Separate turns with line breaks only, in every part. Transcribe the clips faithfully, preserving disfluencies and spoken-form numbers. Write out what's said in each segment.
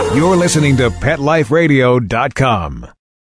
You're listening to Pet Life Radio dot com.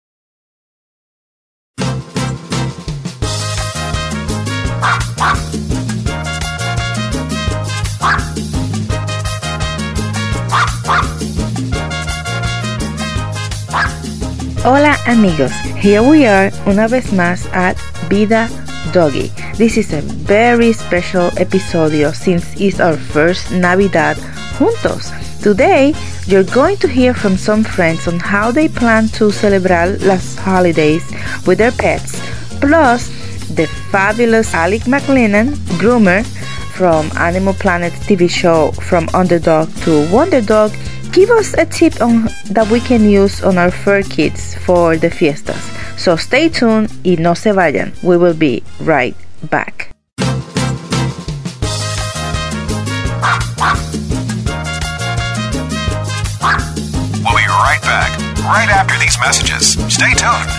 Hola amigos, here we are una vez más at Vida Doggy. This is a very special episodio since it's our first Navidad juntos. Today, you're going to hear from some friends on how they plan to celebrar las holidays with their pets, plus the fabulous Alec McLennan, groomer from Animal Planet T V show From Underdog to Wonder Dog, give us a tip on that we can use on our fur kits for the fiestas. So stay tuned y no se vayan. We will be right back.
We'll be right back, right after these messages. Stay tuned.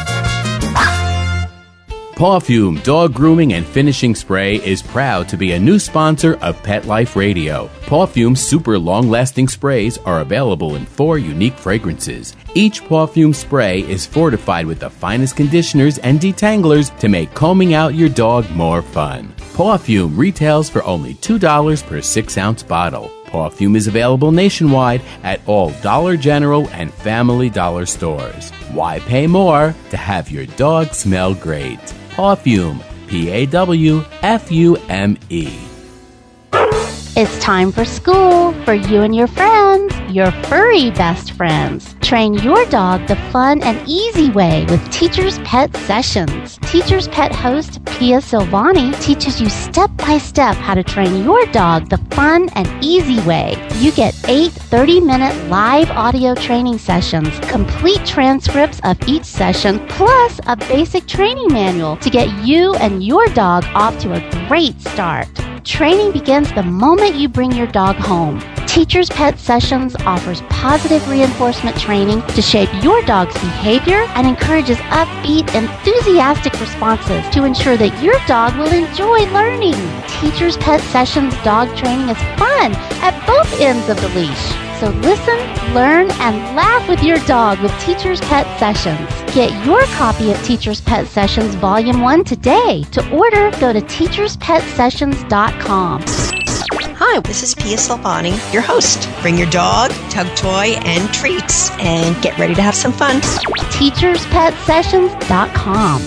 Pawfume Dog Grooming and Finishing Spray is proud to be a new sponsor of Pet Life Radio. Pawfume super long-lasting sprays are available in four unique fragrances. Each Pawfume spray is fortified with the finest conditioners and detanglers to make combing out your dog more fun. Pawfume retails for only two dollars per six-ounce bottle. Pawfume is available nationwide at all Dollar General and Family Dollar stores. Why pay more to have your dog smell great? Pawfume, P A W F U M E.
It's time for school for you and your friends, your furry best friends. Train your dog the fun and easy way with Teacher's Pet Sessions. Teacher's Pet host Pia Silvani teaches you step-by-step how to train your dog the fun and easy way. You get eight thirty-minute live audio training sessions, complete transcripts of each session, plus a basic training manual to get you and your dog off to a great start. Training begins the moment you bring your dog home. Teacher's Pet Sessions offers positive reinforcement training to shape your dog's behavior and encourages upbeat, enthusiastic responses to ensure that your dog will enjoy learning. Teacher's Pet Sessions dog training is fun at both ends of the leash. So listen, learn, and laugh with your dog with Teacher's Pet Sessions. Get your copy of Teacher's Pet Sessions Volume one today. To order, go to teachers pet sessions dot com.
Hi, this is Pia Silvani, your host. Bring your dog, tug toy, and treats, and get ready to have some fun.
teachers pet sessions dot com.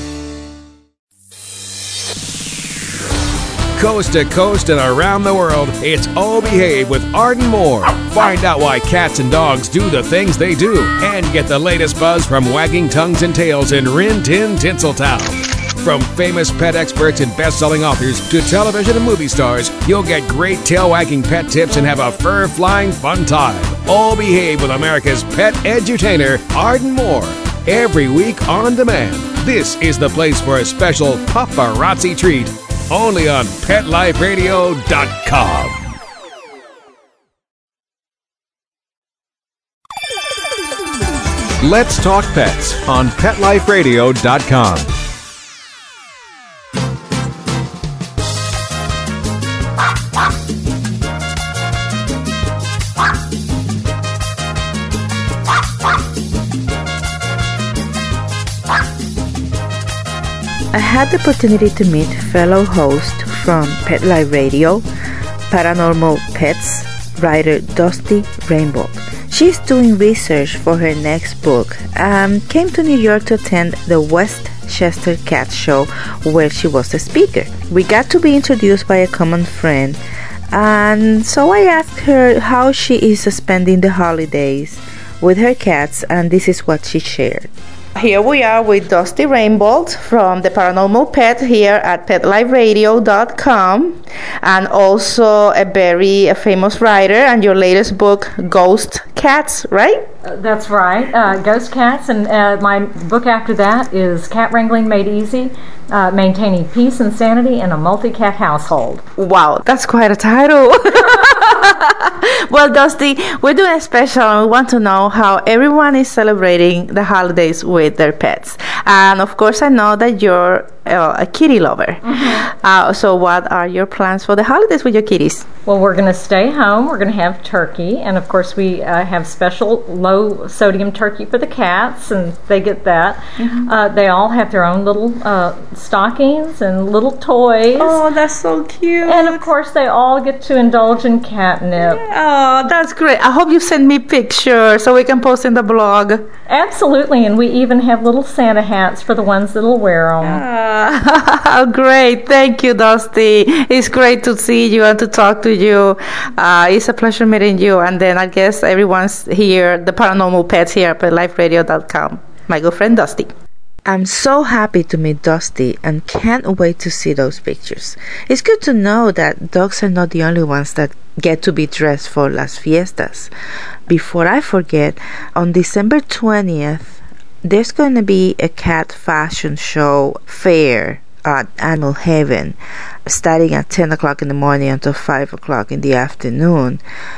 Coast to coast and around the world, it's All Behave with Arden Moore. Find out why cats and dogs do the things they do, and get the latest buzz from wagging tongues and tails in Rin Tin Tinseltown. From famous pet experts and best-selling authors to television and movie stars, you'll get great tail-wagging pet tips and have a fur-flying fun time. All Behave with America's pet edutainer, Arden Moore. Every week on demand. This is the place for a special paparazzi treat. Only on Pet Life Radio dot com. Let's talk pets on Pet Life Radio dot com.
I had the opportunity to meet fellow host from Pet Life Radio, Paranormal Pets, writer Dusty Rainbow. She's doing research for her next book and came to New York to attend the Westchester Cat Show where she was a speaker. We got to be introduced by a common friend, and so I asked her how she is spending the holidays with her cats, and this is what she shared. Here we are with Dusty Rainbolt from the Paranormal Pet here at Pet Life Radio dot com, and also a very a famous writer, and your latest book, Ghost Cats, right?
Uh, that's right, uh, Ghost Cats, and uh, my book after that is Cat Wrangling Made Easy, uh, Maintaining Peace and Sanity in a Multi-Cat Household.
Wow, that's quite a title. Well, Dusty, we're doing a special and we want to know how everyone is celebrating the holidays with their pets. And of course, I know that you're uh, a kitty lover. Mm-hmm. Uh, so what are your plans for the holidays with your kitties?
Well, we're going to stay home. We're going to have turkey. And, of course, we uh, have special low-sodium turkey for the cats, and they get that. Mm-hmm. Uh, they all have their own little uh, stockings and little toys.
Oh, that's so cute.
And, of course, they all get to indulge in catnip.
Oh, that's great. I hope you send me pictures so we can post in the blog.
Absolutely. And we even have little Santa hats for the ones that'll wear them.
Uh, great. Thank you, Dusty. It's great to see you and to talk to you. Uh, it's a pleasure meeting you. And then I guess everyone's here, the Paranormal Pets here at pet life radio dot com. My good friend, Dusty. I'm so happy to meet Dusty and can't wait to see those pictures. It's good to know that dogs are not the only ones that get to be dressed for Las Fiestas. Before I forget, on December twentieth, there's going to be a cat fashion show fair at Animal Haven, starting at ten o'clock in the morning until five o'clock in the afternoon.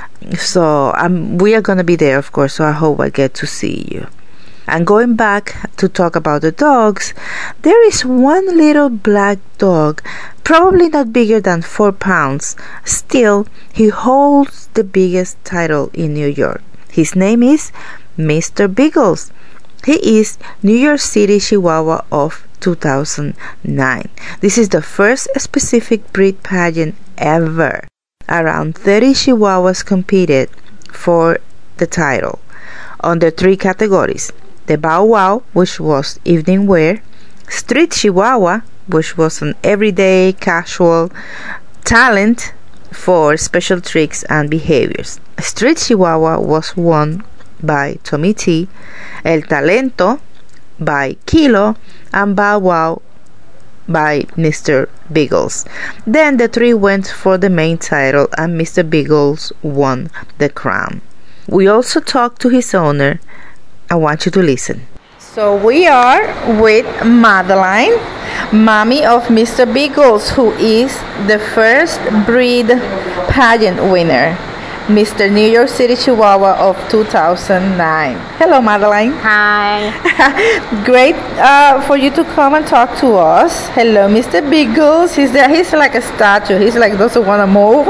So um, we are going to be there, of course, so I hope I get to see you. And going back to talk about the dogs, there is one little black dog, probably not bigger than four pounds. Still, he holds the biggest title in New York. His name is Mister Biggles. He is New York City Chihuahua of two thousand nine. This is the first specific breed pageant ever. Around thirty Chihuahuas competed for the title under three categories: the Bow Wow, which was evening wear; Street Chihuahua, which was an everyday casual; Talent, for special tricks and behaviors. Street Chihuahua was won by Tommy T, El Talento by Kilo, and Bow Wow by Mister Biggles. Then the three went for the main title, and Mister Biggles won the crown. We also talked to his owner. I want you to listen. So we are with Madeline, mommy of Mister Biggles, who is the first breed pageant winner, Mister New York City Chihuahua of two thousand nine. Hello, Madeline.
Hi.
Great uh, for you to come and talk to us. Hello, Mister Biggles. He's there. He's like a statue. He's like doesn't want to move.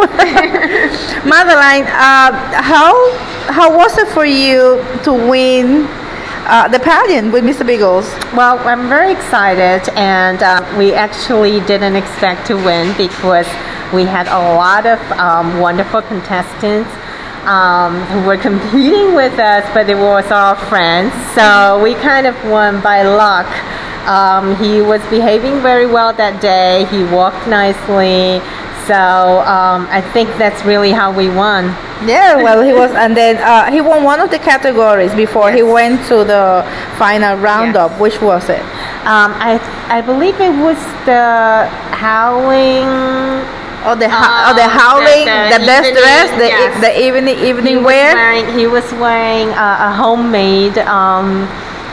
Madeline, uh, how how was it for you to win Uh, the pageant with Mister Biggles?
Well, I'm very excited, and uh, we actually didn't expect to win because we had a lot of um, wonderful contestants um, who were competing with us, but they were all friends, so we kind of won by luck. Um, he was behaving very well that day. He walked nicely. So um, I think that's really how we won.
Yeah, well, he was, and then uh, he won one of the categories before yes. he went to the final roundup. Yes. Which was it?
Um, I I believe it was the howling.
Oh, the ho- um, oh, the howling, the, the, the best evening, dress, the yes. e- the evening evening
he
wear.
Was wearing, he was wearing uh, a homemade. Um,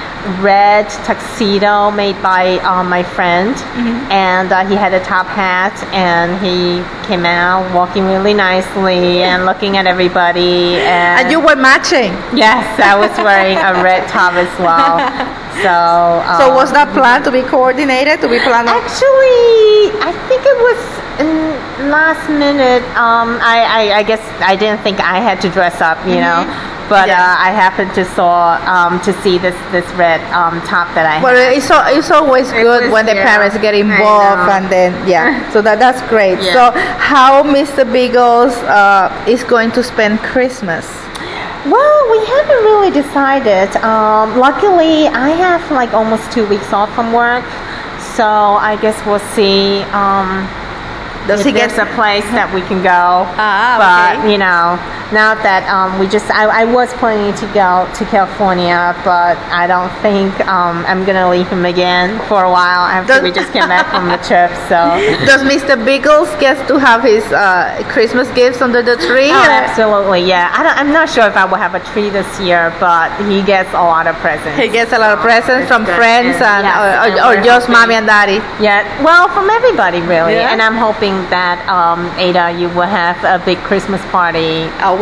red tuxedo made by uh, my friend, mm-hmm. and uh, he had a top hat, and he came out walking really nicely and looking at everybody. And,
and you were matching.
Yes, I was wearing a red top as well. So, um,
so was that planned to be coordinated? To be planned?
Actually, I think it was in last minute. Um, I, I I guess I didn't think I had to dress up, you mm-hmm. know. But yes. uh, I happened to saw um, to see this this red um, top that I.
Well,
had.
it's so, it's always
it
good
was,
when the
yeah,
parents get involved, and then yeah. So that that's great. Yeah. So how Mister Biggles uh, is going to spend Christmas?
Well, we haven't really decided. Um, luckily, I have like almost two weeks off from work, so I guess we'll see. Um,
Does
if
he
there's
get
a place that we can go,
ah,
but
okay.
you know, not that um, we just. I, I was planning to go to California, but I don't think um, I'm gonna leave him again for a while after Does we just came back from the trip. So,
does Mister Biggles get to have his uh, Christmas gifts under the tree?
Oh, absolutely, yeah. I don't, I'm not sure if I will have a tree this year, but he gets a lot of presents.
He gets a lot of presents from
good.
friends and,
yes,
or, or,
and
or just
hoping,
mommy and daddy.
Yeah, well, from everybody really,
yeah.
and I'm hoping that um, Ada, you will have a big Christmas party
I will.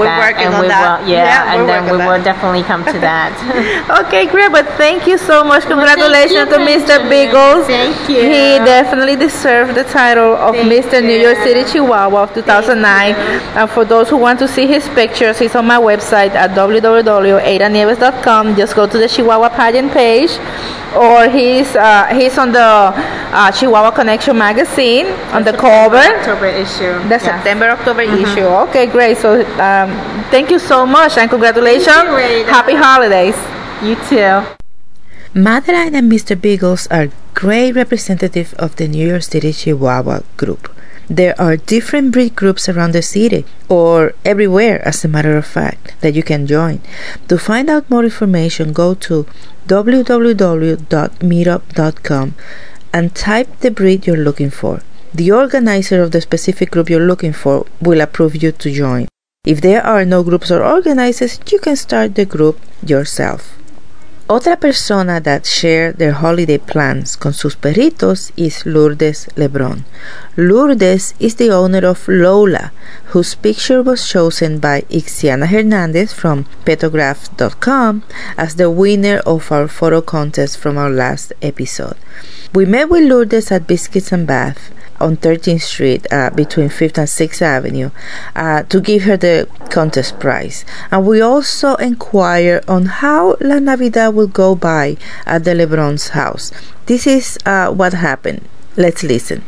we're
that.
working
and
on
we
that.
Will, yeah,
yeah
and then we
that.
will definitely come to that.
Okay, great. But thank you so much. Congratulations
well,
to Mister Biggles.
Thank you.
He definitely deserved the title of
Thank
Mister
you.
New York City Chihuahua of two thousand nine. And for those who want to see his pictures, he's on my website at w w w dot ada nieves dot com. Just go to the Chihuahua pageant page, or he's uh, he's on the uh, Chihuahua Connection magazine on the cover.
October issue.
The
yes.
September October
Mm-hmm.
issue. Okay, great. So um, thank you so much and congratulations.
You,
Happy holidays.
You too.
Madeline and Mister Biggles are great representatives of the New York City Chihuahua group. There are different breed groups around the city, or everywhere as a matter of fact, that you can join. To find out more information, go to w w w dot meetup dot com and type the breed you're looking for. The organizer of the specific group you're looking for will approve you to join. If there are no groups or organizers, you can start the group yourself. Otra persona that shared their holiday plans con sus perritos is Lourdes Lebron. Lourdes is the owner of Lola, whose picture was chosen by Ixiana Hernandez from petograph dot com as the winner of our photo contest from our last episode. We met with Lourdes at Biscuits and Bath on thirteenth Street uh, between fifth and sixth Avenue uh, to give her the contest prize. And we also inquire on how La Navidad will go by at the Lebron's house. This is uh, what happened. Let's listen.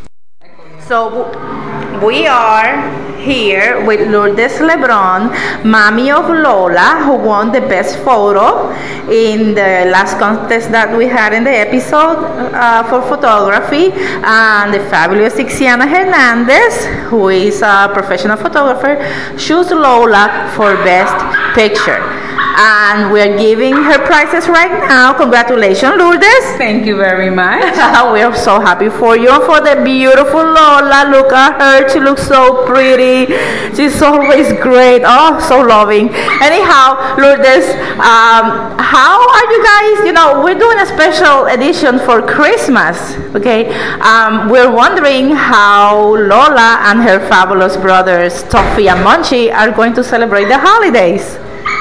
So we are here with Lourdes Lebron, mommy of Lola, who won the best photo in the last contest that we had in the episode uh, for photography, and the fabulous Ixiana Hernandez, who is a professional photographer, chose Lola for best picture. And we're giving her prizes right now. Congratulations, Lourdes.
Thank you very much.
We are so happy for you and for the beautiful Lola. Look at her. She looks so pretty. She's always great. Oh, so loving. Anyhow, Lourdes, um, how are you guys? You know, we're doing a special edition for Christmas. Okay. Um, we're wondering how Lola and her fabulous brothers, Toffee and Munchie, are going to celebrate the holidays.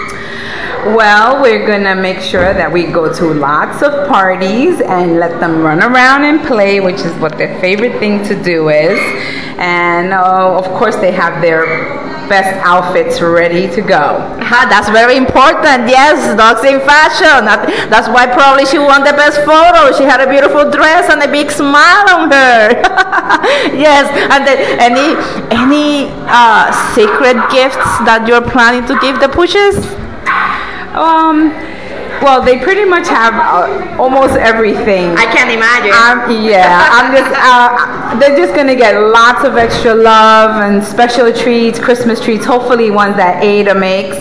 Well, we're going to make sure that we go to lots of parties and let them run around and play, which is what their favorite thing to do is. And, uh, of course, they have their best outfits ready to go.
Ah, that's very important. Yes, dogs in fashion. That, that's why probably she won the best photo. She had a beautiful dress and a big smile on her. Yes, and then any, any uh, secret gifts that you're planning to give the Pushes?
Um, well, they pretty much have uh, almost everything.
I can't imagine.
Um, yeah, I'm just. Uh, they're just gonna get lots of extra love and special treats, Christmas treats. Hopefully, ones that Ada makes,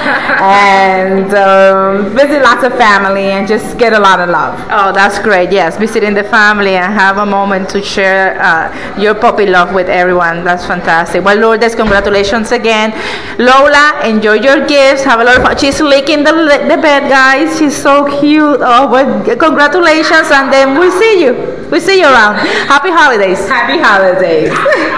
and um, visit lots of family and just get a lot of love.
Oh, that's great. Yes, visiting the family and have a moment to share uh, your puppy love with everyone. That's fantastic. Well, Lourdes, congratulations again. Lola, enjoy your gifts. Have a lot of fun. She's licking the the bed, guys. She's so cute. Oh, well, congratulations, and then we'll see you. We'll see you around. Happy holidays.
Happy holidays.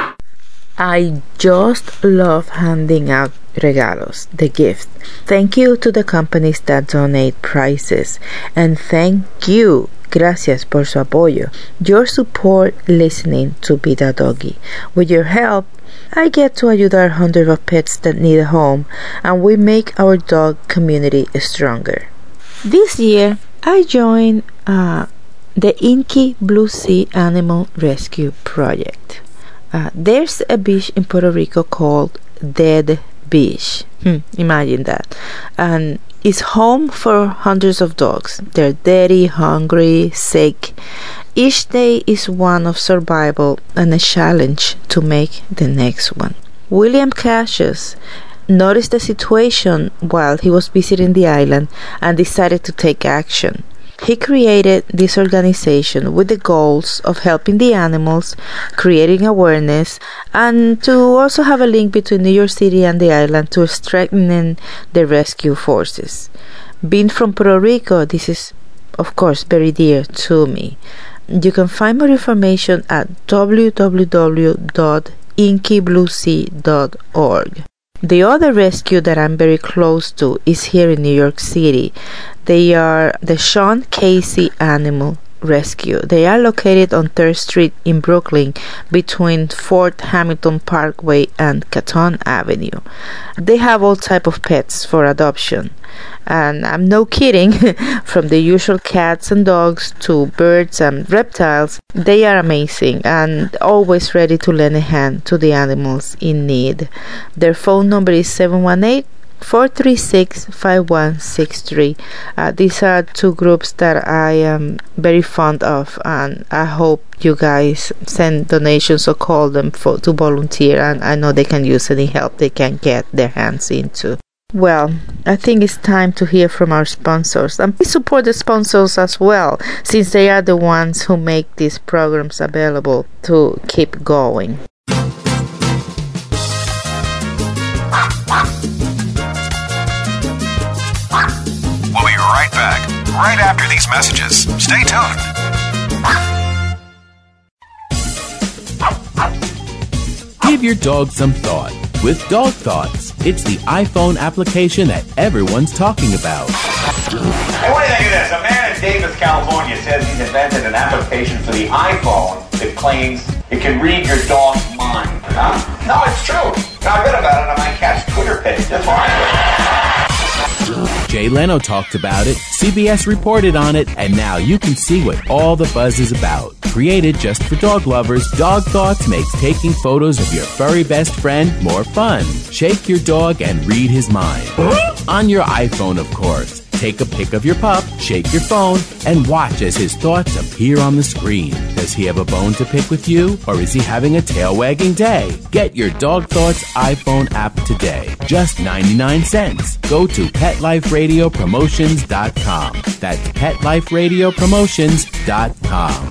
I just love handing out regalos, the gift. Thank you to the companies that donate prizes, and thank you, gracias por su apoyo, your support listening to Be That Doggy. With your help, I get to ayudar hundreds of pets that need a home, and we make our dog community stronger. This year, I joined uh, the Inky Blue Sea Animal Rescue Project. Uh, there's a beach in Puerto Rico called Dead Beach. Hmm, imagine that. And it's home for hundreds of dogs. They're dirty, hungry, sick. Each day is one of survival and a challenge to make the next one. William Cassius noticed the situation while he was visiting the island and decided to take action. He created this organization with the goals of helping the animals, creating awareness, and to also have a link between New York City and the island to strengthen the rescue forces. Being from Puerto Rico, this is, of course, very dear to me. You can find more information at w w w dot inky blue sea dot org. The other rescue that I'm very close to is here in New York City. They are the Sean Casey Animal Rescue. They are located on third Street in Brooklyn between Fort Hamilton Parkway and Canton Avenue. They have all type of pets for adoption, and I'm no kidding. From the usual cats and dogs to birds and reptiles, they are amazing and always ready to lend a hand to the animals in need. Their phone number is seven one eight, four three six, five one six three. Uh, these are two groups that I am very fond of, and I hope you guys send donations or call them for to volunteer, and I know they can use any help they can get their hands into. Well, I think it's time to hear from our sponsors, and please support the sponsors as well, since they are the ones who make these programs available to keep going.
We'll be right back, right after these messages. Stay tuned.
Give your dog some thought with Dog Thoughts. It's the iPhone application that everyone's talking about.
Hey, what do you think of this? A man in Davis, California says he's invented an application for the iPhone that claims it can read your dog's mind. Huh? No, it's true. Now, I read about it on my cat's Twitter page. That's why.
Jay Leno talked about it, C B S reported on it, and now you can see what all the buzz is about. Created just for dog lovers, Dog Thoughts makes taking photos of your furry best friend more fun. Shake your dog and read his mind. On your iPhone, of course. Take a pic of your pup, shake your phone, and watch as his thoughts appear on the screen. Does he have a bone to pick with you, or is he having a tail-wagging day? Get your Dog Thoughts iPhone app today. Just ninety-nine cents. Go to pet life radio promotions dot com. That's pet life radio promotions dot com.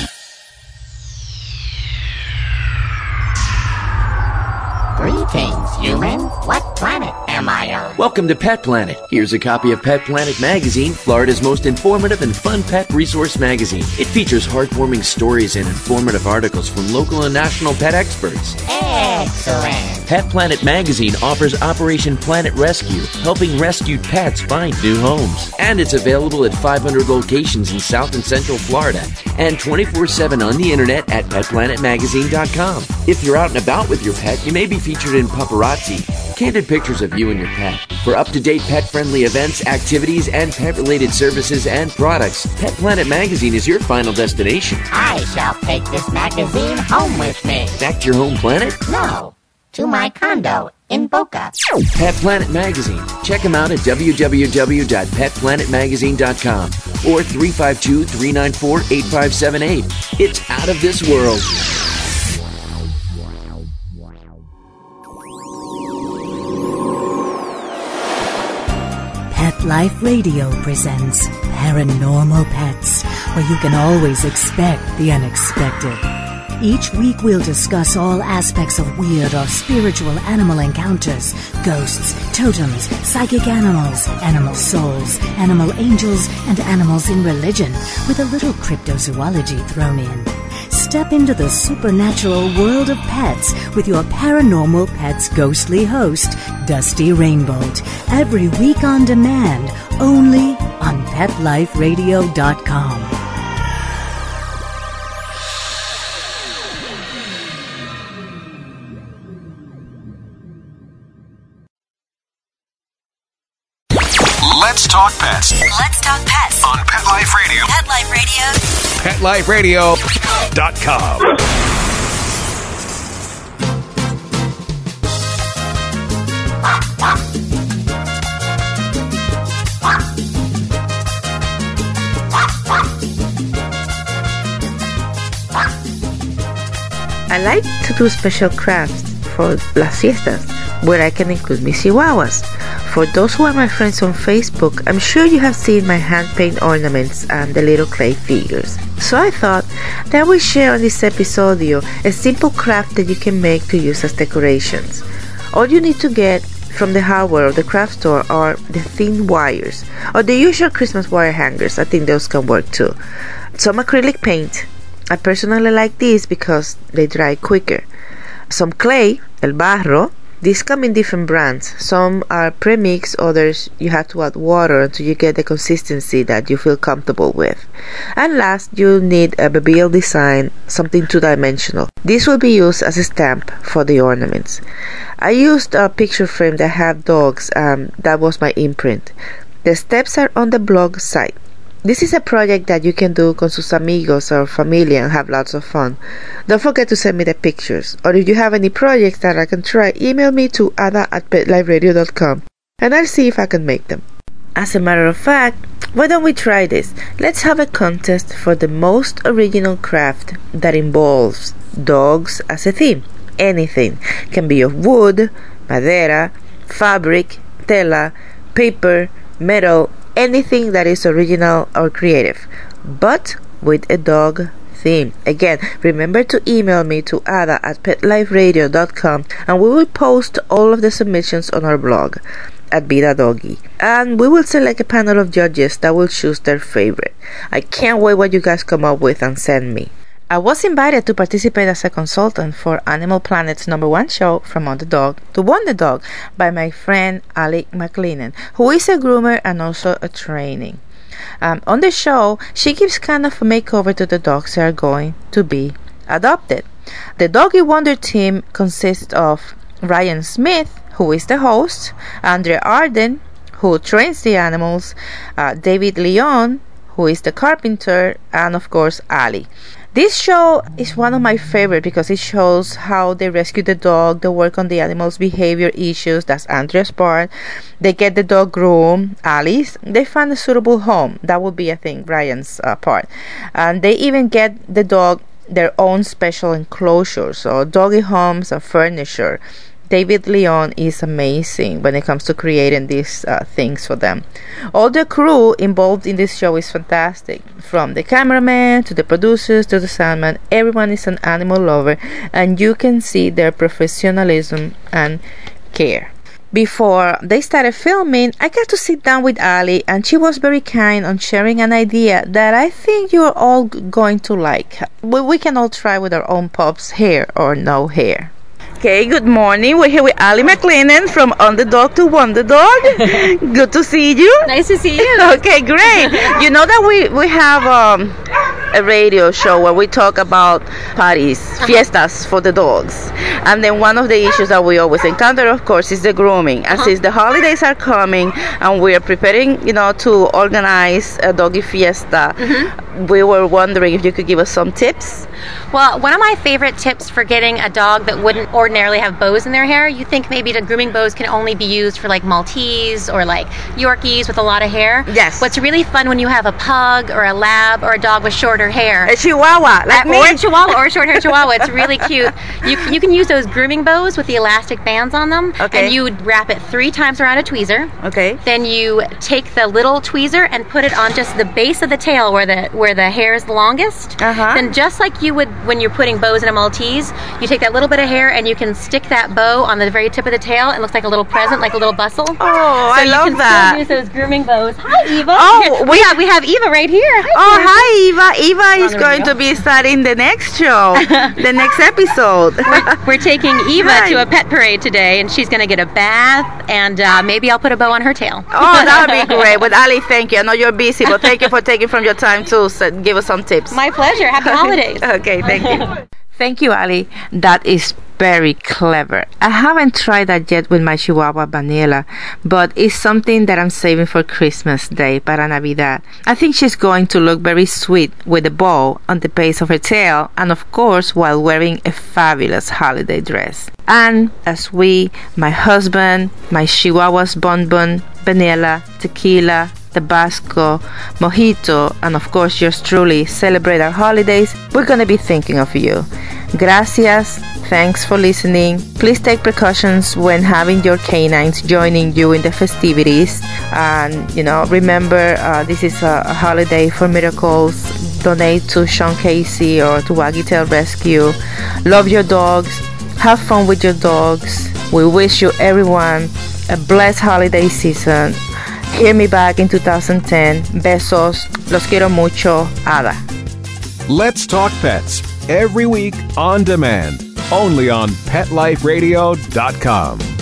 Greetings, human. What planet am I on?
Welcome to Pet Planet. Here's a copy of Pet Planet Magazine, Florida's most informative and fun pet resource magazine. It features heartwarming stories and informative articles from local and national pet experts.
Excellent.
Pet Planet Magazine offers Operation Planet Rescue, helping rescued pets find new homes. And it's available at five hundred locations in South and Central Florida and twenty-four seven on the internet at pet planet magazine dot com. If you're out and about with your pet, you may be featured in Paparazzi, candid pictures of you and your pet. For up-to-date pet-friendly events, activities, and pet-related services and products, Pet Planet Magazine is your final destination.
I shall take this magazine home with me.
Back to your home planet?
No, to my condo in Boca.
Pet Planet Magazine. Check them out at w w w dot pet planet magazine dot com or three five two, three nine four, eight five seven eight. It's out of this world.
Pet Life Radio presents Paranormal Pets, where you can always expect the unexpected. Each week we'll discuss all aspects of weird or spiritual animal encounters, ghosts, totems, psychic animals, animal souls, animal angels, and animals in religion, with a little cryptozoology thrown in. Step into the supernatural world of pets with your Paranormal Pets ghostly host, Dusty Rainbolt, every week on demand, only on pet life radio dot com.
Let's talk pets.
Let's talk pets
On Pet Life Radio.
Pet Life Radio.
pet life radio dot com.
I like to do special crafts for Las Fiestas, where I can include my chihuahuas. For those who are my friends on Facebook, I'm sure you have seen my hand-paint ornaments and the little clay figures. So I thought that I would share on this episodio a simple craft that you can make to use as decorations. All you need to get from the hardware or the craft store are the thin wires, or the usual Christmas wire hangers. I think those can work too. Some acrylic paint. I personally like these because they dry quicker. Some clay, el barro, These come in different brands. Some are pre-mixed, others you have to add water until you get the consistency that you feel comfortable with. And last, you need a Babille design, something two-dimensional. This will be used as a stamp for the ornaments. I used a picture frame that had dogs, um, that was my imprint. The steps are on the blog site. This is a project that you can do con sus amigos or familia and have lots of fun. Don't forget to send me the pictures. Or if you have any projects that I can try, email me to ada at pet life radio dot com and I'll see if I can make them. As a matter of fact, why don't we try this? Let's have a contest for the most original craft that involves dogs as a theme. Anything. Can be of wood, madera, fabric, tela, paper, metal, anything that is original or creative, but with a dog theme. Again, remember to email me to ada at pet life radio dot com and we will post all of the submissions on our blog at Vida Doggy, and we will select a panel of judges that will choose their favorite. I can't wait what you guys come up with and send me. I was invited to participate as a consultant for Animal Planet's number one show, From Underdog to Wonderdog, by my friend Ali McLennan, who is a groomer and also a training. Um, on the show, she gives kind of a makeover to the dogs that are going to be adopted. The Doggy Wonder team consists of Ryan Smith, who is the host, Andrea Arden, who trains the animals, uh, David Leon, who is the carpenter, and of course Ali. This show is one of my favorite because it shows how they rescue the dog, they work on the animal's behavior issues, that's Andrea's part. They get the dog groomed, Alice. They find a suitable home, that would be, I think, Brian's uh, part. And they even get the dog their own special enclosure, so doggy homes and furniture. David Leon is amazing when it comes to creating these uh, things for them. All the crew involved in this show is fantastic. From the cameraman to the producers to the soundman, everyone is an animal lover and you can see their professionalism and care. Before they started filming, I got to sit down with Ali and she was very kind on sharing an idea that I think you're all going to like. We can all try with our own pups, hair or no hair. Okay, good morning. We're here with Ali McLennan from Underdog to Wonderdog. Good to see you.
Nice to see you.
Okay, great. You know that we, we have um, a radio show where we talk about parties, uh-huh. fiestas for the dogs. And then one of the issues that we always encounter, of course, is the grooming. And uh-huh. since the holidays are coming and we're preparing, you know, to organize a doggy fiesta, mm-hmm. we were wondering if you could give us some tips.
Well, one of my favorite tips for getting a dog that wouldn't ordinarily have bows in their hair, you think maybe the grooming bows can only be used for like Maltese or like Yorkies with a lot of hair.
Yes.
What's really fun when you have a pug or a lab or a dog with shorter hair.
A Chihuahua, like
uh,
me.
Or a Chihuahua or a short hair Chihuahua. It's really cute. You, you can use those grooming bows with the elastic bands on them.
Okay.
And you wrap it three times around a tweezer.
Okay.
Then you take the little tweezer and put it on just the base of the tail where the where the hair is the longest.
Uh-huh.
Then just like you would when you're putting bows in a Maltese, you take that little bit of hair and you can stick that bow on the very tip of the tail. It looks like a little present, like a little bustle.
Oh,
so
I love
you can
that.
Still use those grooming bows. Hi, Eva.
Oh,
we have we have Eva right here. Hi,
oh,
Eva.
hi, Eva. Eva is going to be starting the next show, the next episode.
We're, we're taking Eva
Hi.
to a pet parade today, and she's going to get a bath, and uh, maybe I'll put a bow on her tail.
Oh, that would be great. But Ali, thank you. I know you're busy, but thank you for taking from your time to so give us some tips.
My pleasure. Happy holidays.
Okay, thank you. Thank you, Ali. That is very clever. I haven't tried that yet with my Chihuahua Vanilla, but it's something that I'm saving for Christmas Day, para Navidad. I think she's going to look very sweet with a bow on the base of her tail, and of course while wearing a fabulous holiday dress. And as we, my husband, my Chihuahuas Bun Bun, Vanilla, Tequila, Tabasco, Mojito, and of course yours truly celebrate our holidays, we're going to be thinking of you. Gracias. Thanks for listening. Please take precautions when having your canines joining you in the festivities. And, you know, remember, uh, this is a, a holiday for miracles. Donate to Sean Casey or to Waggy Tail Rescue. Love your dogs. Have fun with your dogs. We wish you, everyone, a blessed holiday season. Hear me back in two thousand ten. Besos. Los quiero mucho. Ada.
Let's Talk Pets. Every week on demand. only on pet life radio dot com.